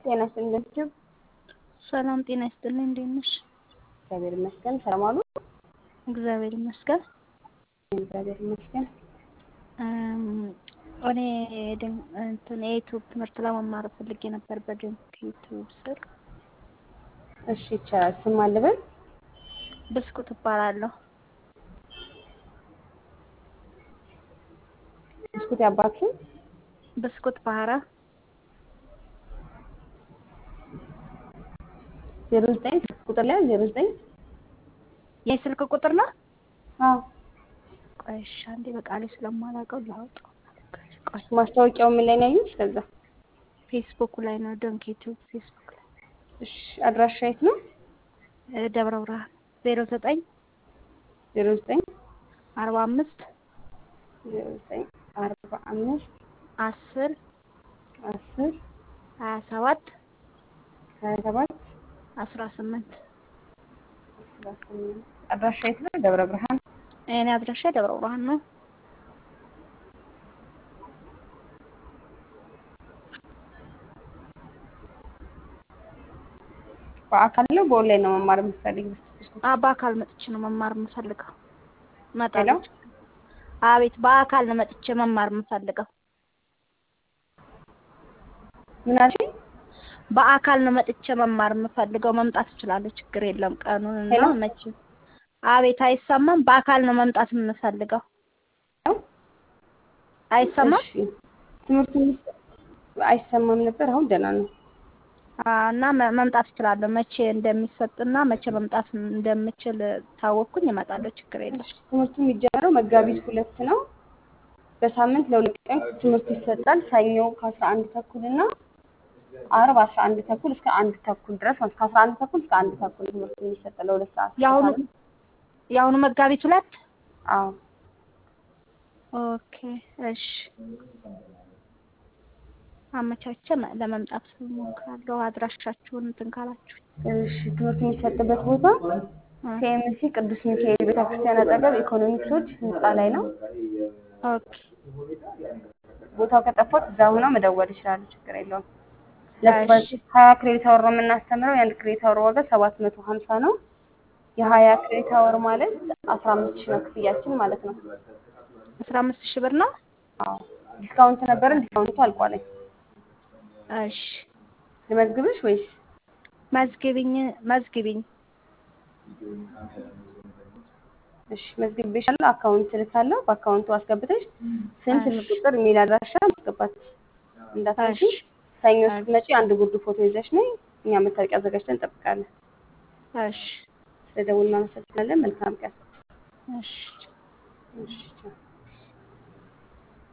ጤና ይስጥልኝ። ሰላም ጤና ይስጥልኝ። እንዴት ነሽ? እግዚአብሔር ይመስገን። ሰላም አሉ? እግዚአብሔር ይመስገን። እግዚአብሔር ይመስገን። እኔ የዩቲዩብ ትምህርት ለመማር ፈልጌ ነበር በድንክ ዩቲዩብ ስር። እሺ ይቻላል። ስም አለበት? ብስኩት እባላለሁ። ብስኩት ያባችሁ? ብስኩት ባህራ 09 ቁጥር ላይ 09 የስልክ ቁጥር ነው? አዎ። ቆይ እሺ፣ አንዴ በቃሌ ስለማላውቀው ላውጣው። ቆይ ማስታወቂያው ምን ላይ ነው ያዩት? ከዛ ፌስቡክ ላይ ነው፣ ድንክ ዩቲዩብ ፌስቡክ ላይ። እሺ አድራሻ የት ነው? ደብረ ብርሃን 09 09 45 09 45 10 10 27 27 18 18 አድራሻ የት ነው? ደብረ ብርሃን። እኔ አድራሻ ደብረ ብርሃን ነው። በአካል ነው በኦንላይን ነው መማር የምትፈልጊው? በአካል መጥቼ ነው መማር የምፈልገው። ሄሎ? እመጣለሁ። አቤት፣ በአካል ነው መጥቼ መማር የምፈልገው። ምን አልሽኝ? በአካል ነው መጥቼ መማር የምፈልገው። መምጣት እችላለሁ፣ ችግር የለም። ቀኑንና ሄሎ? መቼ? አቤት፣ አይሰማም? በአካል ነው መምጣት የምፈልገው። አይሰማም? እሺ ትምህርቱ አይሰማም ነበር፣ አሁን ደህና ነው። እና መምጣት እችላለሁ። መቼ እንደሚሰጥና መቼ መምጣት እንደምችል ታወቅኩኝ፣ እመጣለሁ፣ ችግር የለም። ትምህርቱ የሚጀምረው መጋቢት 2 ነው። በሳምንት ለ2 ቀን ትምህርት ይሰጣል። ሰኞ ከ11 ተኩል እና ዓርብ 11 ተኩል እስከ 1 ተኩል ድረስ ማለት ከ11 ተኩል እስከ 1 ተኩል ትምህርት የሚሰጥ ለ2 ሰዓት። የአሁኑ መጋቢት 2? አዎ። ኦኬ እሺ፣ አመቻቸ ለመምጣት እሞክራለሁ። አድራሻችሁን እንትን ካላችሁ። እሺ ትምህርት የሚሰጥበት ቦታ ሲኤምሲ ቅዱስ ሚካኤል ቤተክርስቲያን አጠገብ ኢኮኖሚክሶች ህንፃ ላይ ነው። ኦኬ ቦታው ከጠፋት እዛ ሆነው መደወል ይችላሉ፣ ችግር የለውም። እሺ 20 ክሬዲት አወር ነው የምናስተምረው። የአንድ ክሬዲት አወር ዋጋ 750 ነው። የ20 ክሬዲት አወር ማለት 15,000 ነው ክፍያችን ማለት ነው። 15,000 ብር ነው? አዎ ዲስካውንት ነበረን፣ ዲስካውንቱ አልቋል። እሺ ልመዝግብሽ ወይስ? መዝግቢኝ። እሺ መዝግቤሻለሁ። አካውንት ልካለሁ። በአካውንቱ አስገብተሽ ስም፣ ስልክ ቁጥር፣ ኢሜል አድራሻ ማስገባት እንዳትረሺ። ሰኞ ስትመጪ አንድ ጉርድ ፎቶ ይዘሽ ነይ። እኛ መታወቂያ አዘጋጅተን እንጠብቃለን። እሺ ስለደውልና እናመሰግናለን። መልካም ቀን። እሺ